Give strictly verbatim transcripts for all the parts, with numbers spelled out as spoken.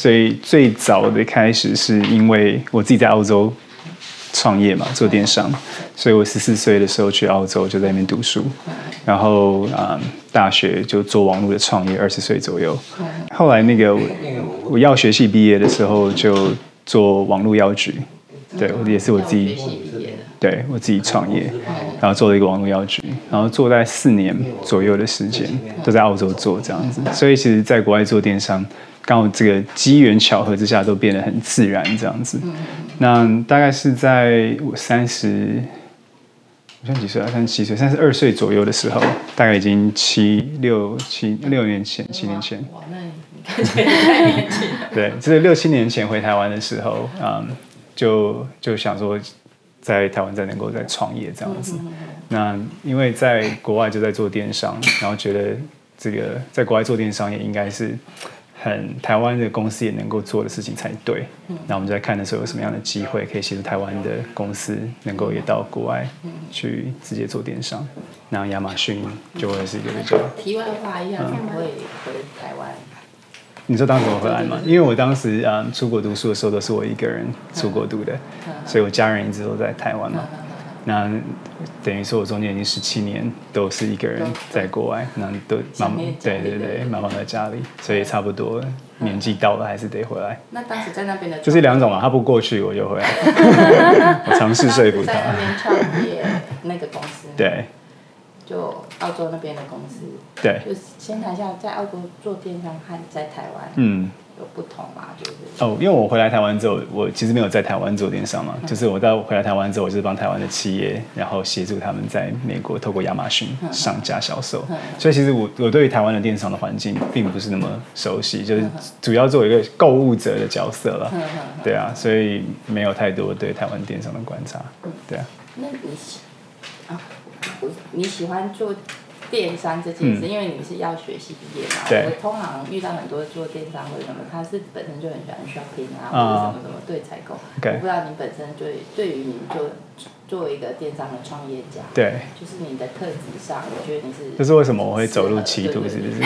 所以最早的开始是因为我自己在澳洲创业嘛，做电商，所以我十四岁的时候去澳洲就在那边读书，然后嗯，大学就做网络的创业，二十岁左右。后来那个我药学系毕业的时候就做网络药局，对，也是我自己，对我自己创业，然后做了一个网络药局，然后做在四年左右的时间，都在澳洲做这样子。所以其实在国外做电商，刚好这个机缘巧合之下都变得很自然这样子。那大概是在我三十，我现在几岁啊？三十七岁，三十二岁左右的时候，大概已经七六七六年前，七年前。 哇，那你看起来太年轻了。 对，就是六七年前回台湾的时候，嗯，就就想说在台湾再能够再创业这样子。那因为在国外就在做电商，然后觉得这个在国外做电商也应该是很台湾的公司也能够做的事情才对。那我们在看的时候有什么样的机会可以协助台湾的公司能够也到国外去直接做电商。那亚马逊就会是一个比较。 题外话一下，怎么会回台湾？ 你说当时我回来嘛？因为我当时嗯出国读书的时候都是我一个人出国读的，所以我家人一直都在台湾嘛。那等于说我中间已经十七年都是一个人在国外，那都妈妈对对对，妈妈在家里，所以差不多年纪到了还是得回来。 那当时在那边的就是两种嘛，他不过去我就回来，我尝试说服他。 在那边创业那个公司， 对， 就澳洲那边的公司， 对， 就是先谈一下在澳洲做电商和在台湾， 嗯。 有不同嘛？就是哦，因为我回来台湾之后，我其实没有在台湾做电商嘛，嗯、就是我到回来台湾之后，我就是帮台湾的企业，然后协助他们在美国透过亚马逊上架销售。嗯、所以其实我我对于台湾的电商的环境并不是那么熟悉，就是主要做一个购物者的角色了。嗯、对啊，所以没有太多对台湾电商的观察。对啊。 那你喜啊，你喜欢做电商这件事，嗯、因为你是药学系毕业嘛，我通常遇到很多做电商或者什么，他是本身就很喜欢 shopping 啊，或者什么什么对采购。Okay. 我不知道你本身对对于你做作为一个电商的创业家， 对， 就是你的特质上，我觉得你是。 这是为什么我会走入歧途，是不是？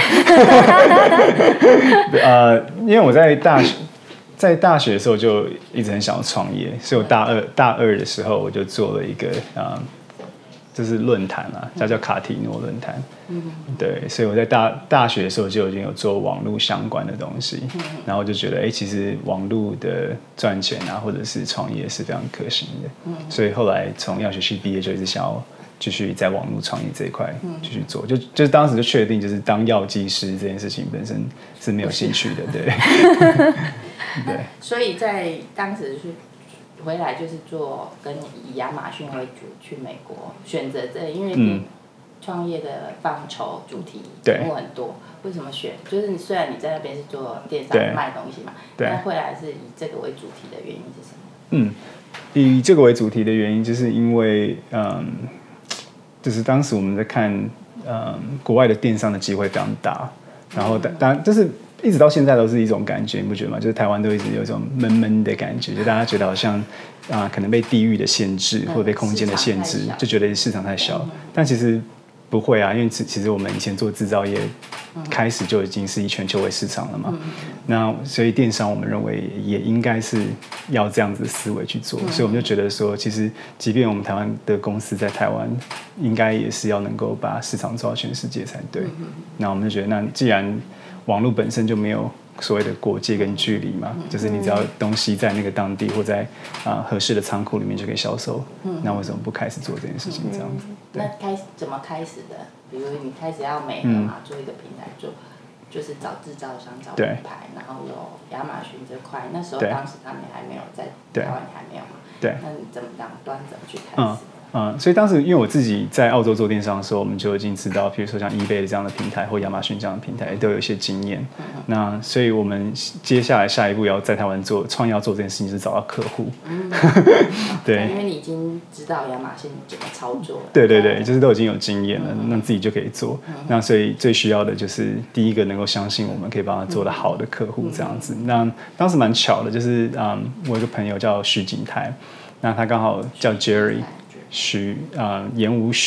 呃，因为我在大学。在大学的时候就一直很想要创业，所以我大二大二的时候我就做了一个啊。嗯就是论坛啊，它叫卡提诺论坛。嗯，对，所以我在大大学的时候就已经有做网络相关的东西，嗯、然后我就觉得，哎、欸，其实网络的赚钱啊，或者是创业是非常可行的。嗯，所以后来从药学系毕业就一直想要继续在网络创业这一块继续做，就就是当时就确定，就是当药剂师这件事情本身是没有兴趣的，对。 对，所以在当时是。回来就是做跟以亚马逊为主去美国，选择这因为你创业的范畴主题题目很多，为什么选？就是你虽然你在那边是做电商卖东西嘛，但回来是以这个为主题的原因是什么？嗯， 以这个为主题的原因就是因为嗯，就是当时我们在看嗯国外的电商的机会非常大，然后当当就是。一直到现在都是一种感觉，你不觉得吗？就是台湾都一直有一种闷闷的感觉，就大家觉得好像啊、呃，可能被地域的限制或者被空间的限制，就觉得市场太小。嗯、但其实不会啊，因为其实我们以前做制造业，开始就已经是以全球为市场了嘛。嗯、那所以电商我们认为也应该是要这样子的思维去做，嗯、所以我们就觉得说，其实即便我们台湾的公司在台湾，应该也是要能够把市场做到全世界才对。嗯、那我们就觉得，那既然网络本身就没有所谓的国界跟距离嘛，就是你只要东西在那个当地或在啊、呃、合适的仓库里面就可以销售，嗯、那为什么不开始做这件事情这样子？ 那开始怎么开始的？比如你开始要媒合嘛，做一个平台做，就是找制造商、找品牌，然后有亚马逊这块，那时候当时他们还没有在台湾还没有嘛， 对， 那你怎么两端怎么去开始？嗯嗯，所以当时因为我自己在澳洲做电商的时候，我们就已经知道，比如说像 eBay 的这样的平台或亚马逊这样的平台都有一些经验。嗯、那所以我们接下来下一步要在台湾做创业要做这件事情，就是找到客户。嗯、对， 因为你已经知道亚马逊怎么操作了。 对对对，就是都已经有经验了，嗯、那自己就可以做。嗯、那所以最需要的就是第一个能够相信我们可以帮他做得好的客户这样子。嗯、那当时蛮巧的，就是嗯，我有一个朋友叫徐景泰，那他刚好叫 Jerry。许啊，言无许，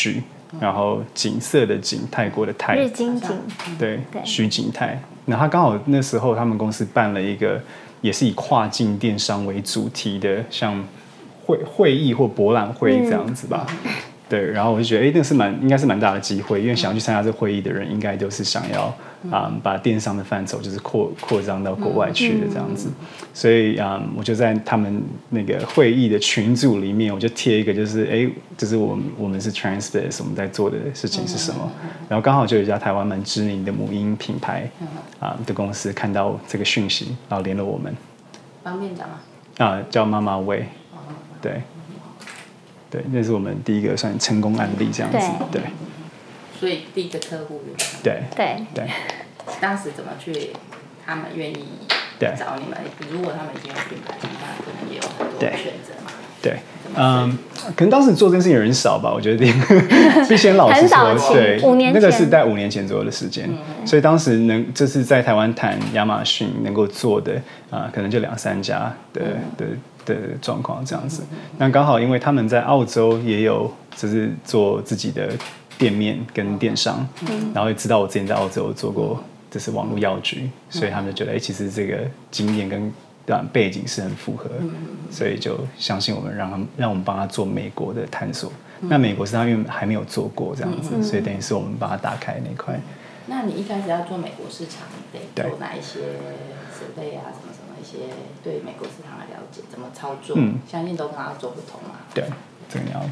然后景色的景，泰国的泰， 日经景， 对，徐景泰。那他刚好那时候他们公司办了一个，也是以跨境电商为主题的，像会会议或博览会这样子吧。嗯、对，然后我就觉得，哎，那个是蛮应该是蛮大的机会，因为想要去参加这个会议的人，应该都是想要。啊、嗯，把电商的范畴就是扩扩张到国外去的这样子，嗯、所以啊、嗯，我就在他们那个会议的群组里面，我就贴一个，就是哎，就是我们我们是 Transbis， 我们在做的事情是什么，嗯、然后刚好就有一家台湾蛮知名的母婴品牌啊、嗯、的公司看到这个讯息，然后联络我们。 方便讲吗？ 啊，叫妈妈味，对，对，那是我们第一个算成功案例这样子，对。对所以第一个客户对对对， 当时怎么去？他们愿意找你们？如果他们已经有品牌，那可能也有很多选择嘛。 对，嗯，可能当时做这件事情的人少吧，我觉得必先老实说，对， 五年前那个是在五年前左右的时间，嗯、所以当时能就是在台湾谈亚马逊能够做的啊、呃，可能就两三家的、嗯、的的状况这样子。嗯、那刚好因为他们在澳洲也有就是做自己的。店面跟电商，嗯、然后也知道我之前在澳洲做过，就是网络药局，嗯、所以他们就觉得，哎、欸，其实这个经验跟背景是很符合，嗯、所以就相信我们，让他们让我们帮他做美国的探索。嗯、那美国是他因为还没有做过这样子，嗯、所以等于是我们帮他打开那块。 那你一开始要做美国市场，你得做哪一些设备啊，什么什么一些对美国市场的了解，怎么操作？嗯、相信都跟澳洲不同嘛。 对，这个你要。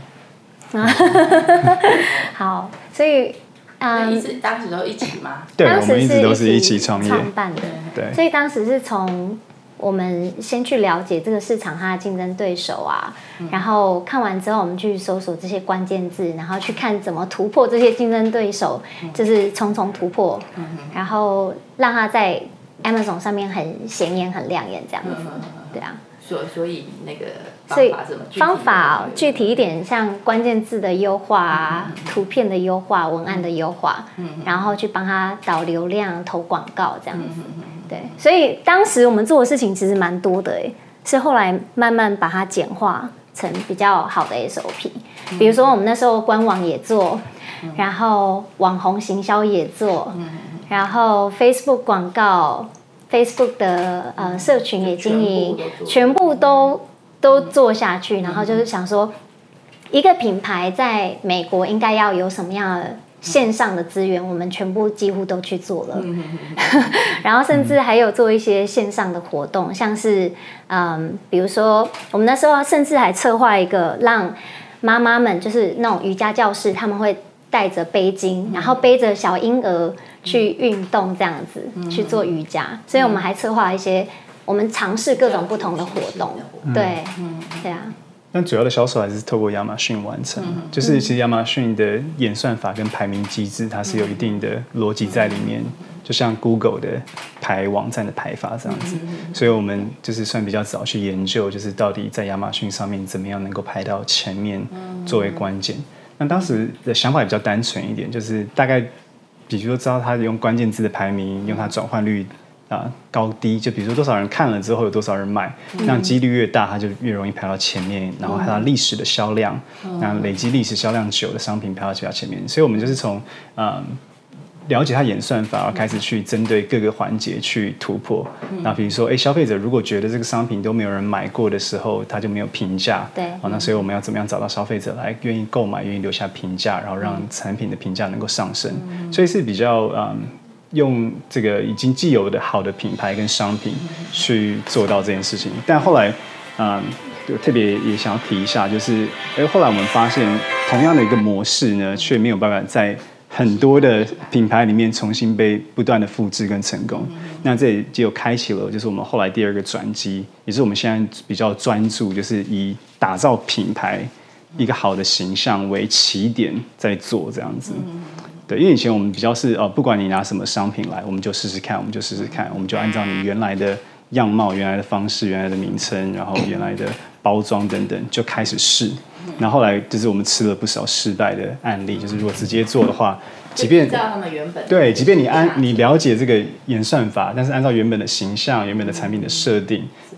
好，所以嗯，一直当时都一起吗？ 对，我们一直都是一起创业创办的。对，所以当时是从我们先去了解这个市场它的竞争对手啊，嗯、然后看完之后，我们去搜索这些关键字，然后去看怎么突破这些竞争对手，嗯、就是重重突破，嗯、然后让它在 Amazon 上面很显眼、很亮眼这样子。嗯、对啊。 所所以那个所以方法具体一点，像关键字的优化啊、嗯、图片的优化、文案的优化，嗯、然后去帮他导流量、投广告这样子。嗯、对，所以当时我们做的事情其实蛮多的，哎，是后来慢慢把它简化成比较好的 S O P。嗯、比如说我们那时候官网也做，嗯、然后网红行销也做，嗯、然后 Facebook 广告。Facebook 的呃社群也经营，全部都都做下去，然后就是想说，一个品牌在美国应该要有什么样的线上的资源，我们全部几乎都去做了，然后甚至还有做一些线上的活动，像是嗯，比如说我们那时候甚至还策划一个让妈妈们，就是那种瑜伽教室，他们会带着背巾，然后背着小婴儿去运动这样子，嗯、去做瑜伽，所以我们还策划一些，我们尝试各种不同的活动，嗯、对，嗯、对啊。 但主要的销售还是透过亚马逊完成，嗯、就是其实亚马逊的演算法跟排名机制，它是有一定的逻辑在里面，嗯、就像 Google 的排网站的排法这样子，嗯、所以我们就是算比较早去研究，就是到底在亚马逊上面怎么样能够排到前面作为关键。那当时的想法也比较单纯一点，就是大概比如说知道他用关键字的排名，用它转换率啊高低，就比如说多少人看了之后有多少人买，嗯、那几率越大，它就越容易排到前面。然后还有历史的销量，嗯、那累积历史销量久的商品排到比较前面。所以我们就是从嗯了解它演算法，然后开始去针对各个环节去突破。嗯、那比如说，哎，消费者如果觉得这个商品都没有人买过的时候，他就没有评价。 对。 哦，那所以我们要怎么样找到消费者来愿意购买、愿意留下评价，然后让产品的评价能够上升。嗯、所以是比较嗯，用这个已经既有的好的品牌跟商品去做到这件事情。但后来，嗯，我特别也想要提一下，就是哎，后来我们发现同样的一个模式呢，却没有办法在很多的品牌里面重新被不断的复制跟成功，嗯、那这也就开启了就是我们后来第二个转机，也是我们现在比较专注，就是以打造品牌一个好的形象为起点在做这样子。嗯、对，因为以前我们比较是哦，不管你拿什么商品来，我们就试试看，我们就试试看，我们就按照你原来的样貌、原来的方式、原来的名称，然后原来的包装等等，就开始试。然后后来就是我们吃了不少失败的案例，就是如果直接做的话，即便照他们原本对，即便你按你了解这个演算法，但是按照原本的形象、原本的产品的设定，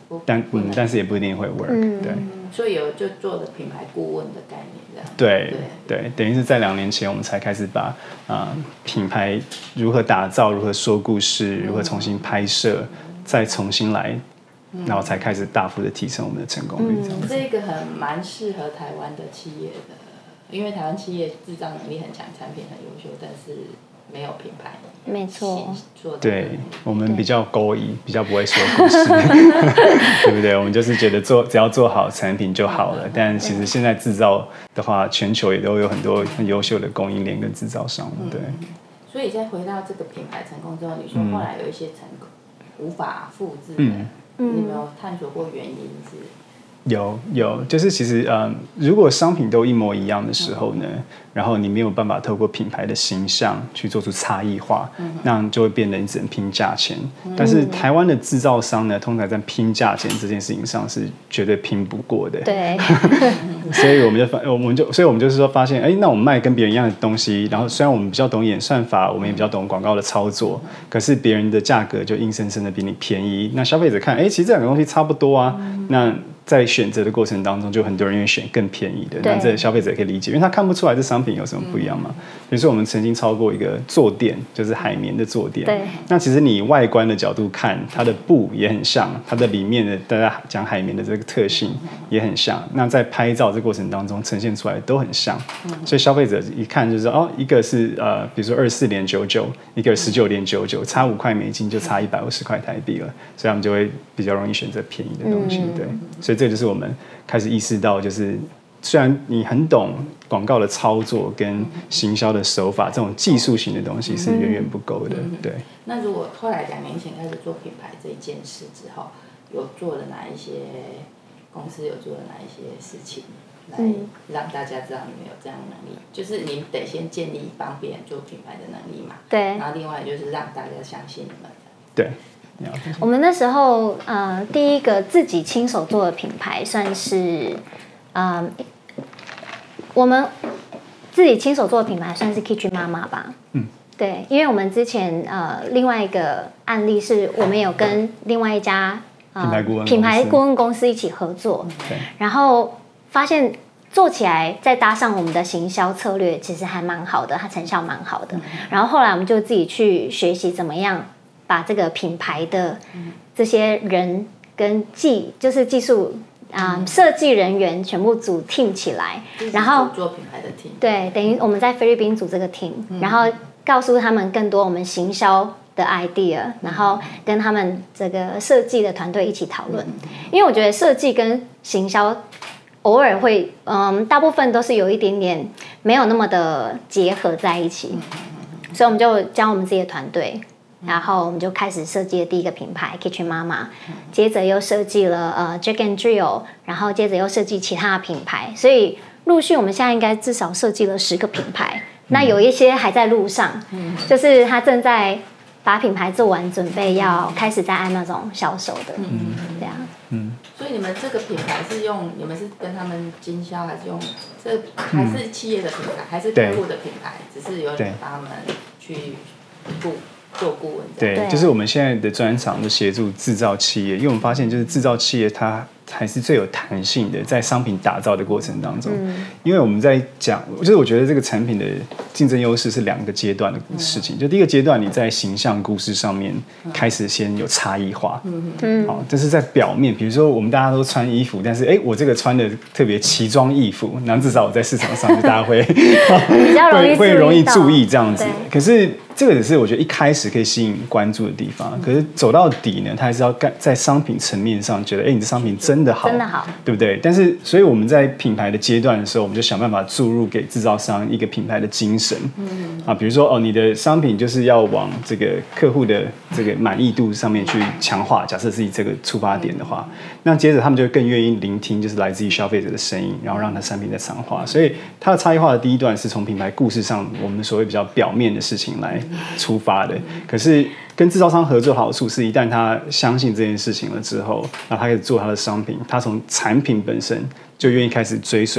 但嗯，但是也不一定会 work，、嗯、对。 所以有就做了品牌顾问的概念这样。 对 对, 对，等于是在两年前我们才开始把、呃、品牌如何打造、如何说故事、如何重新拍摄，嗯、再重新来，然后才开始大幅的提升我们的成功率这样子。 这个很蛮适合台湾的企业的，因为台湾企业制造能力很强，产品很优秀，但是没有品牌。 没错， 对，我们比较勾引，比较不会说故事，对不对？我们就是觉得做只要做好产品就好了。但其实现在制造的话，全球也都有很多很优秀的供应链跟制造商，对。 嗯、所以再回到这个品牌成功之后，你说后来有一些成功、嗯、无法复制的，嗯、你有没有探索过原因是？ 有有，就是其实嗯，如果商品都一模一样的时候呢，嗯、然后你没有办法透过品牌的形象去做出差异化，嗯、那就会变得你只能拼价钱。嗯、但是台湾的制造商呢，通常在拼价钱这件事情上是绝对拼不过的。 对， 所以我们就发，我们就，所以我们就是说发现，哎，那我们卖跟别人一样的东西，然后虽然我们比较懂演算法，我们也比较懂广告的操作，嗯、可是别人的价格就硬生生的比你便宜。那消费者看，哎，其实这两个东西差不多啊，嗯、那。在选择的过程当中，就很多人愿意选更便宜的，那这消费者也可以理解，因为他看不出来这商品有什么不一样嘛。嗯、比如说，我们曾经超过一个坐垫，就是海绵的坐垫。对。那其实你外观的角度看，它的布也很像，它的里面的大家讲海绵的这个特性也很像。那在拍照这过程当中呈现出来都很像，嗯、所以消费者一看就知道，哦，一个是呃，比如说二十四点九九，一个十九点九九，差五块美金就差一百二十块台币了，所以他们就会比较容易选择便宜的东西，嗯、对，所以。这就是我们开始意识到，就是虽然你很懂广告的操作跟行销的手法，这种技术型的东西是远远不够的。 嗯、 对。 那如果后来两年前开始做品牌这一件事之后，有做了哪一些公司有做了哪一些事情，来让大家知道你们有这样的能力？就是你得先建立帮别人做品牌的能力嘛。对。然后另外就是让大家相信你们。 对。 我们那时候呃，第一个自己亲手做的品牌，算是呃，我们自己亲手做的品牌，算是 Kitchen 妈妈吧。嗯，对，因为我们之前呃，另外一个案例是我们有跟另外一家呃品牌顾问公司一起合作，然后发现做起来再搭上我们的行销策略，其实还蛮好的，它成效蛮好的。然后后来我们就自己去学习怎么样。把这个品牌的这些人跟技，就是技术啊设计人员全部组 team 起来， 然后做品牌的 team。 对，等于我们在菲律宾组这个 team，嗯、然后告诉他们更多我们行销的 idea， 然后跟他们这个设计的团队一起讨论。嗯、因为我觉得设计跟行销偶尔会，嗯，大部分都是有一点点没有那么的结合在一起，嗯、所以我们就将我们自己的团队。然后我们就开始设计了第一个品牌 Kitchen 妈妈，接着又设计了呃 Jack and Jill， 然后接着又设计其他的品牌，所以陆续我们现在应该至少设计了十个品牌，那有一些还在路上，嗯、就是他正在把品牌做完，准备要开始在按那种销售的，嗯，这样。嗯， 所以你们这个品牌是用你们是跟他们经销，还是用这还是企业的品牌，还是客户的品牌？只是有人帮他们去顾。做顾问， 对，就是我们现在的专长就协助制造企业，因为我们发现就是制造企业它还是最有弹性的，在商品打造的过程当中，嗯、因为我们在讲，就是我觉得这个产品的竞争优势是两个阶段的事情。嗯、就第一个阶段，你在形象故事上面开始先有差异化，嗯好，这是在表面，比如说我们大家都穿衣服，但是哎，我这个穿的特别奇装异服，然后至少我在市场上就大家会比较容易会容易注意这样子，可是。这个也是我觉得一开始可以吸引关注的地方，可是走到底呢，它还是要在商品层面上觉得，哎，你的商品真的好， 真的好， 对不对？但是，所以我们在品牌的阶段的时候，我们就想办法注入给制造商一个品牌的精神，嗯啊，比如说哦，你的商品就是要往这个客户的这个满意度上面去强化，假设是以这个出发点的话，那接着他们就更愿意聆听，就是来自于消费者的声音，然后让它产品再强化。所以它的差异化的第一段是从品牌故事上，我们所谓比较表面的事情来出发的，可是跟制造商合作的好处是，一旦他相信这件事情了之后，那他开始做他的商品，他从产品本身就愿意开始追随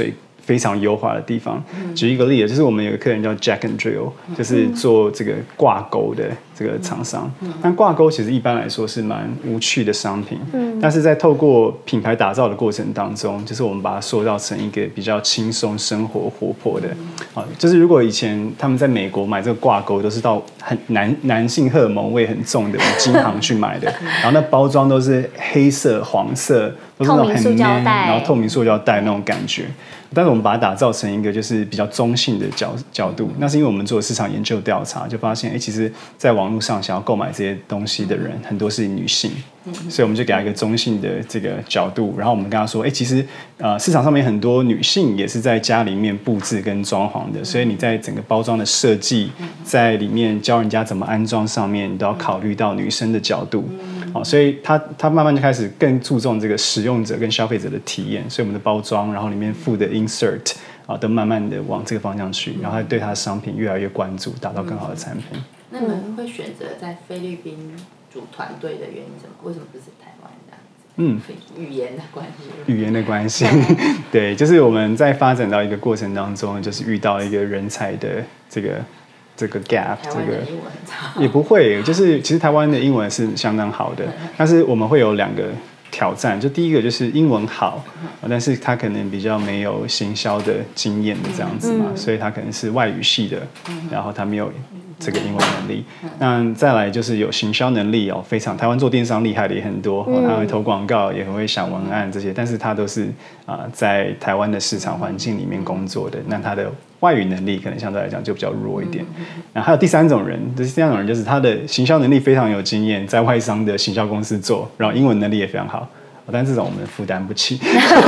非常优化的地方。嗯、举一个例子，就是我们有个客人叫 Jack and Drill， 就是做这个挂钩的这个厂商。嗯、但挂钩其实一般来说是蛮无趣的商品，嗯、但是在透过品牌打造的过程当中，就是我们把它塑造成一个比较轻松、生活、活泼的。啊，就是如果以前他们在美国买这个挂钩，都是到很男男性荷尔蒙味很重的金行去买的，然后那包装都是黑色、黄色，都是那种很 man， 然后透明塑胶袋那种感觉。但是我们把它打造成一个就是比较中性的角角度，那是因为我们做市场研究调查，就发现，哎，其实在网络上想要购买这些东西的人，很多是女性，所以我们就给他一个中性的这个角度，然后我们跟他说，哎，其实呃市场上面很多女性也是在家里面布置跟装潢的，所以你在整个包装的设计，在里面教人家怎么安装上面，你都要考虑到女生的角度，好，所以他他慢慢就开始更注重这个使用者跟消费者的体验，所以我们的包装，然后里面附的insert 啊，都慢慢的往这个方向去，然后他对他的商品越来越关注，打造更好的产品。 那你们会选择在菲律宾组团队的原因是什么？为什么不是台湾这样子？嗯，语言的关系。 语言的关系，对，就是我们在发展到一个过程当中，就是遇到一个人才的这个这个 gap， 台湾的英文很差。 也不会，就是其实台湾的英文是相当好的，但是我们会有两个挑战，就第一个就是英文好，但是他可能比较没有行销的经验的这样子嘛，嗯、所以他可能是外语系的，然后他没有这个英文能力。那再来就是有行销能力哦，非常台湾做电商厉害的也很多，他会投广告，也很会想文案这些，但是他都是啊、呃、在台湾的市场环境里面工作的，那他的外语能力可能相对来讲就比较弱一点。然后还有第三种人，这第三种人就是他的行销能力非常有经验，在外商的行销公司做，然后英文能力也非常好。但这种我们负担不起，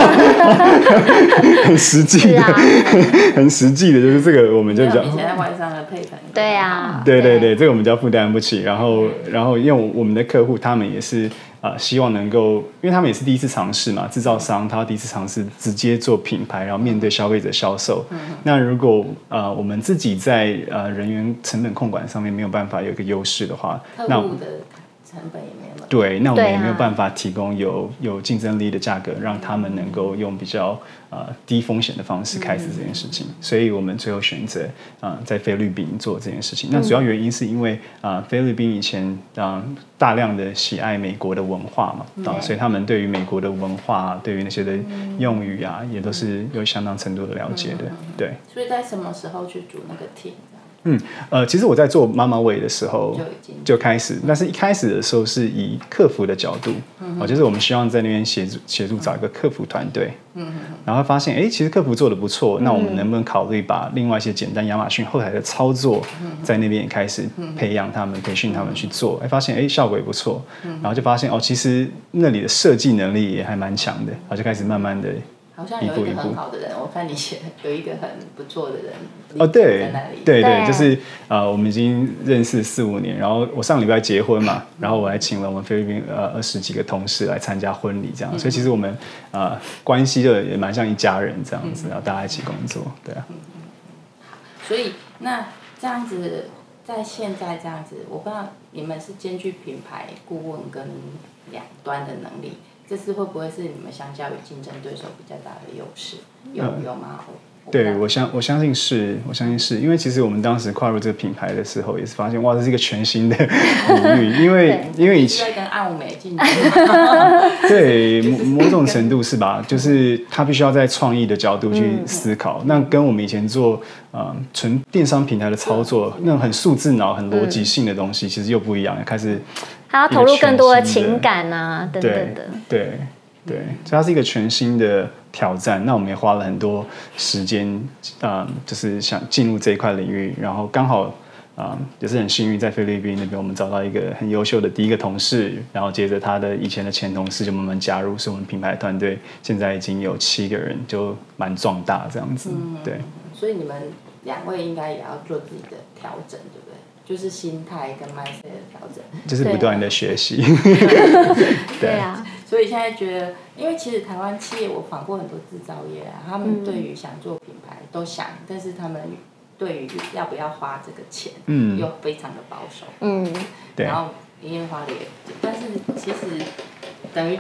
很实际的，啊、很实际的，就是这个我们就比较。 以前在外商的配粉。 对啊。 对对对，这个我们就负担不起。然后，然后因为我们的客户他们也是啊、呃，希望能够，因为他们也是第一次尝试嘛，制造商他第一次尝试直接做品牌，然后面对消费者销售。嗯、那如果呃我们自己在呃人员成本控管上面没有办法有一个优势的话， 那我们的成本也没有。 对，那我们也没有办法提供有有竞争力的价格，让他们能够用比较呃低风险的方式开始这件事情。嗯、所以我们最后选择啊、呃、在菲律宾做这件事情。那主要原因是因为啊、呃、菲律宾以前啊、呃、大量的喜爱美国的文化嘛，啊、嗯、所以他们对于美国的文化，对于那些的用语啊，也都是有相当程度的了解的。嗯、对。 所以在什么时候去组那个 team？ 嗯，呃，其实我在做妈妈味的时候就开始，但是一开始的时候是以客服的角度，嗯、哦，就是我们希望在那边协助协助找一个客服团队，嗯、然后发现，哎，其实客服做得不错，嗯、那我们能不能考虑把另外一些简单亚马逊后台的操作，在那边也开始培养他们、培训他们去做，哎，发现哎效果也不错，然后就发现哦，其实那里的设计能力也还蛮强的，然后就开始慢慢的。 好像有一个很好的人，我看你写有一个很不错的人哦，对，对对，就是呃，我们已经认识四五年，然后我上礼拜结婚嘛，然后我还请了我们菲律宾呃二十几个同事来参加婚礼，这样，所以其实我们呃关系就也蛮像一家人这样子，然后大家一起工作，对啊。 所以那这样子，在现在这样子，我不知道你们是兼具品牌顾问跟两端的能力。这次会不会是你们相较于竞争对手比较大的优势？有有吗？我对，我相我相信是，我相信是因为其实我们当时跨入这个品牌的时候，也是发现哇，这是一个全新的领域，因为因为以前在跟爱舞美竞争， 对某种程度是吧？就是他必须要在创意的角度去思考，嗯、那跟我们以前做呃纯电商平台的操作，那种很数字脑、很逻辑性的东西，其实又不一样，开始。 还要投入更多的情感啊，等等的。 对对，所以它是一个全新的挑战。那我们也花了很多时间，嗯，就是想进入这一块领域。然后刚好，嗯，也是很幸运，在菲律宾那边我们找到一个很优秀的第一个同事，然后接着他的以前的前同事就慢慢加入，所以我们品牌团队现在已经有七个人，就蛮壮大这样子。嗯、对。 所以你们两位应该也要做自己的调整，对不对？就是心态跟 mindset 的调整， 就是不断的学习。 对啊， 所以现在觉得，因为其实台湾企业我访过很多制造业啊，他们对于想做品牌都想，嗯、但是他们对于要不要花这个钱，嗯，又非常的保守，嗯，然后营业花的也，但是其实等于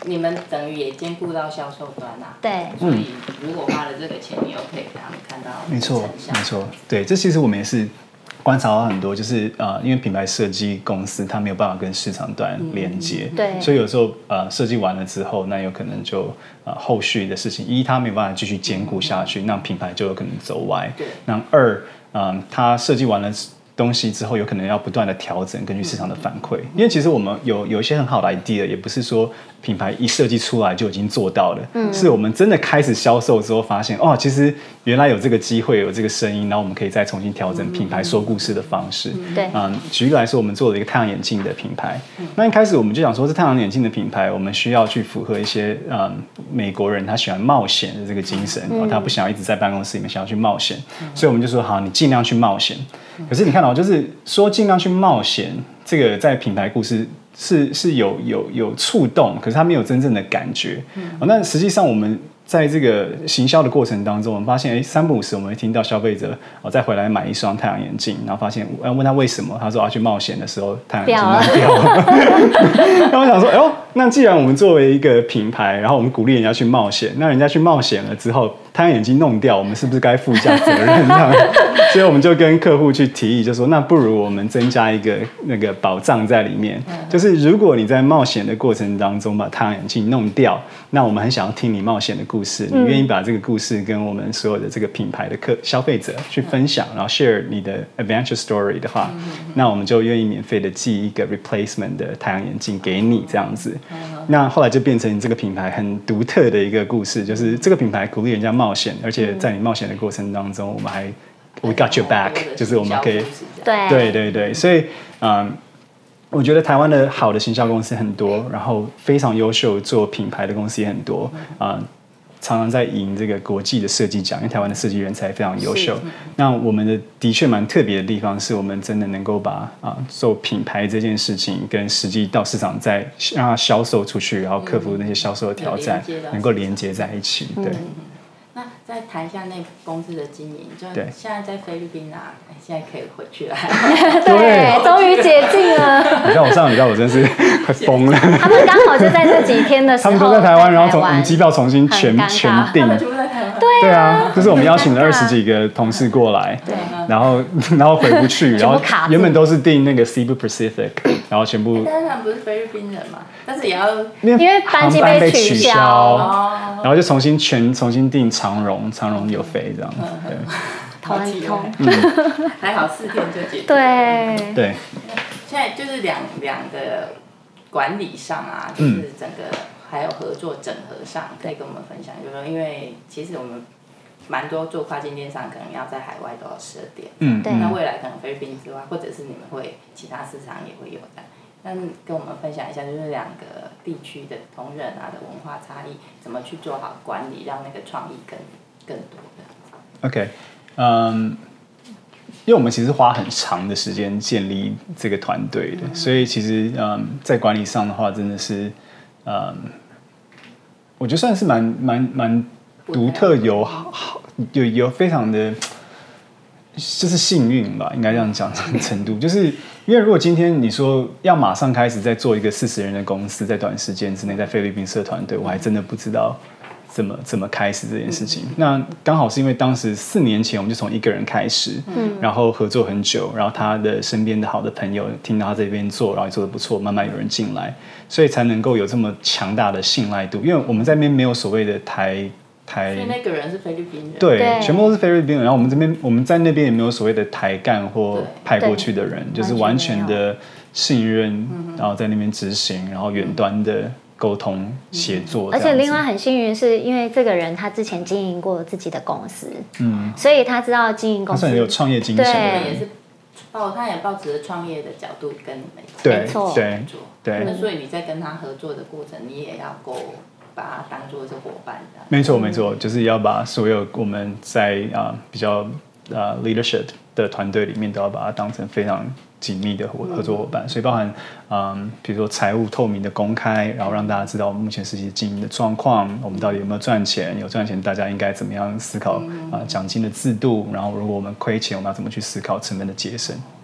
你们等于也兼顾到销售端啊。 对。 所以如果花了这个钱，你又可以给他们看到没错，没错，对，这其实我们也是观察到很多，就是呃，因为品牌设计公司它没有办法跟市场端连接， 嗯、对， 所以有时候呃设计完了之后，那有可能就呃后续的事情，一它没有办法继续兼顾下去，那品牌就有可能走歪。 对， 那二，嗯、呃，它设计完了东西之后，有可能要不断的调整，根据市场的反馈。因为其实我们有有一些很好的 idea， 也不是说品牌一设计出来就已经做到了，嗯、是我们真的开始销售之后发现，哦，其实原来有这个机会，有这个声音，然后我们可以再重新调整品牌说故事的方式。 对， 嗯，举例来说，我们做了一个太阳眼镜的品牌。那一开始我们就想说，这太阳眼镜的品牌，我们需要去符合一些嗯美国人他喜欢冒险的这个精神，嗯、他不想要一直在办公室里面，想要去冒险，嗯、所以我们就说，好，你尽量去冒险。可是你看到，就是说尽量去冒险，这个在品牌故事是是有有有触动，可是它没有真正的感觉。嗯，哦，那实际上我们在这个行销的过程当中，我们发现，哎，三不五时我们会听到消费者哦再回来买一双太阳眼镜，然后发现问他为什么，他说要去冒险的时候太阳眼镜掉了。那我想说，哎呦，那既然我们作为一个品牌，然后我们鼓励人家去冒险，那人家去冒险了之后，太阳眼镜弄掉，我们是不是该负一下责任？所以我们就跟客户去提议，就说那不如我们增加一个那个保障在里面，就是如果你在冒险的过程当中把太阳眼镜弄掉，那我们很想要听你冒险的故事，你愿意把这个故事跟我们所有的这个品牌的客消费者去分享，然后 share 你的 adventure story 的话，那我们就愿意免费的寄一个 replacement 的太阳眼镜给你这样子。那后来就变成这个品牌很独特的一个故事，就是这个品牌鼓励人家冒险，而且在你冒险的过程当中，我们还We got your back， 就是我们可以， 对对对对，所以嗯，我觉得台湾的好的行销公司很多，然后非常优秀做品牌的公司也很多啊、嗯，常常在赢这个国际的设计奖，因为台湾的设计人才非常优秀。那我们的的确蛮特别的地方，是我们真的能够把啊做品牌这件事情跟实际到市场再让它销售出去，然后克服那些销售的挑战，嗯、能够连接在一起，对。嗯， 那再谈一下那公司的经营，就现在在菲律宾啊，现在可以回去了。 对，终于解禁了。 你知道我上礼拜我真是快疯了。 他们刚好就在这几天的时候， 他们都在台湾，然后从我们机票重新全全订。 他们全部在台湾。 对啊，就是我们邀请了二十几个同事过来，然后然后回不去，然后原本都是订那个 Cebu Pacific， 然后全部。 但是他们不是菲律宾人嘛，但是也要因为班机被取消， 然后就重新全重新订长荣，长荣有飞这样。对。 头很痛， 嗯，还好四天就解决。 对对。 现在就是两两个管理上啊，就是整个还有合作整合上，可以跟我们分享，就是说，因为其实我们蛮多做跨境电商，可能要在海外都要设点， 嗯， 对。 那未来可能菲律宾之外，或者是你们会其他市场也会有的。但跟我们分享一下，就是两个地区的同仁啊的文化差异，怎么去做好管理，让那个创意更更多的。 OK。嗯，因为我们其实花很长的时间建立这个团队的，嗯、所以其实嗯，在管理上的话，真的是嗯，我觉得算是蛮蛮蛮独特，有好有有非常的，就是幸运吧，应该这样讲程度，就是因为如果今天你说要马上开始在做一个四十人的公司，在短时间之内在菲律宾设团队，我还真的不知道。怎么怎么开始这件事情？嗯、那刚好是因为当时四年前我们就从一个人开始，嗯、然后合作很久，然后他的身边的好的朋友听到他这边做，然后也做得不错，慢慢有人进来，所以才能够有这么强大的信赖度。因为我们在那边没有所谓的台台， 所以那个人是菲律宾人， 对，对全部都是菲律宾人。然后我们这边我们在那边也没有所谓的台干或派过去的人，就是完全的信任，然后在那边执行，然后远端的。沟通协作， 而且另外很幸运是因为这个人他之前经营过自己的公司，嗯，所以他知道经营公司， 他算有创业精神， 对，也是抱他也抱持着创业的角度跟你们对没错对对， 那所以你在跟他合作的过程，你也要够把他当作是伙伴的， 没错没错，就是要把所有我们在啊、呃、比较呃 leadership 的团队里面都要把它当成非常。紧密的合作伙伴，嗯、所以包含嗯，比如说财务透明的公开，然后让大家知道我们目前实际经营的状况，我们到底有没有赚钱，有赚钱大家应该怎么样思考啊、嗯呃、奖金的制度，然后如果我们亏钱，我们要怎么去思考成本的节省，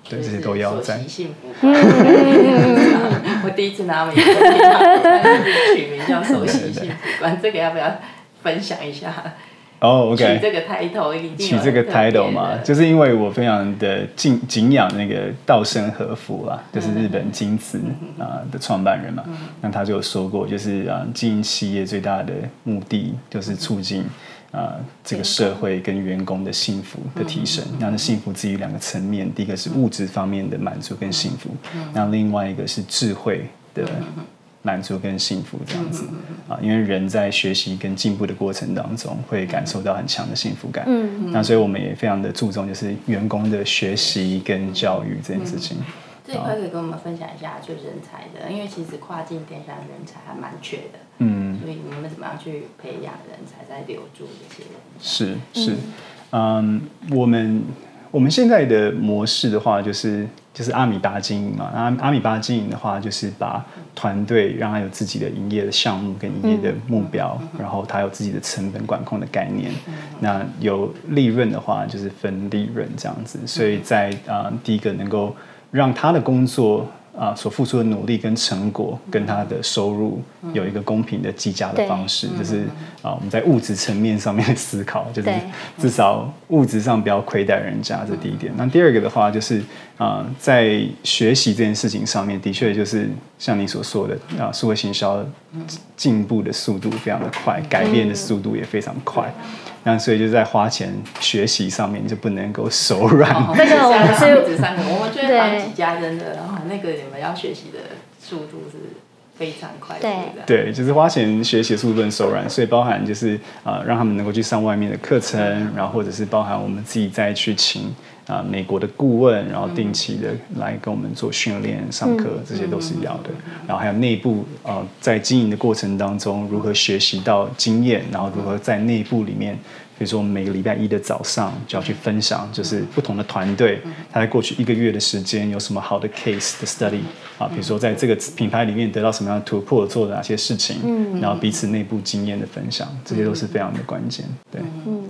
对，这些都要在。 首席幸福馆，我第一次拿美国取名叫首席幸福馆，这个要不要分享一下？ 哦、oh, ，OK， 取这个 title 一定取这个 title 嘛，就是因为我非常的敬敬仰那个稻盛和夫啦，就是日本京瓷啊、呃、的创办人嘛。那他就有说过，就是啊、呃，经营企业最大的目的就是促进啊、呃、这个社会跟员工的幸福的提升。那是幸福基于两个层面，第一个是物质方面的满足跟幸福，那另外一个是智慧的满足跟幸福这样子啊，因为人在学习跟进步的过程当中，会感受到很强的幸福感。嗯，那所以我们也非常的注重就是员工的学习跟教育这件事情。 这一块可以跟我们分享一下，就是人才的，因为其实跨境电商人才还蛮缺的。嗯，所以你们怎么样去培养人才，再留住这些人？ 是是，嗯，我们我们现在的模式的话，就是就是阿米巴经营嘛。阿阿米巴经营的话，就是把团队让他有自己的营业的项目跟营业的目标，嗯、然后他有自己的成本管控的概念。嗯、那有利润的话，就是分利润这样子。所以在啊、呃、第一个能够让他的工作啊、呃、所付出的努力跟成果跟他的收入有一个公平的计价的方式，就是啊、呃、我们在物质层面上面的思考，就是至少物质上不要亏待人家，这第一点。那第二个的话就是啊、呃、在学习这件事情上面，的确就是像你所说的啊，数位行销进步的速度非常的快，改变的速度也非常快。那所以就在花钱学习上面就不能够手软。 哦、这个我们是三个，我们觉得好几家真的，然后那个你们要学习的速度是非常快速的。 对，就是花钱学习的速度不能手软，所以包含就是啊、呃，让他们能够去上外面的课程，然后或者是包含我们自己再去请啊、呃、美国的顾问，然后定期的来跟我们做训练、上课，这些都是要的。然后还有内部呃在经营的过程当中，如何学习到经验，然后如何在内部里面。比如说，我们每个礼拜一的早上就要去分享，就是不同的团队，他在过去一个月的时间有什么好的 case 的 study 啊，比如说在这个品牌里面得到什么样的突破，做了哪些事情，然后彼此内部经验的分享，这些都是非常的关键。对。 嗯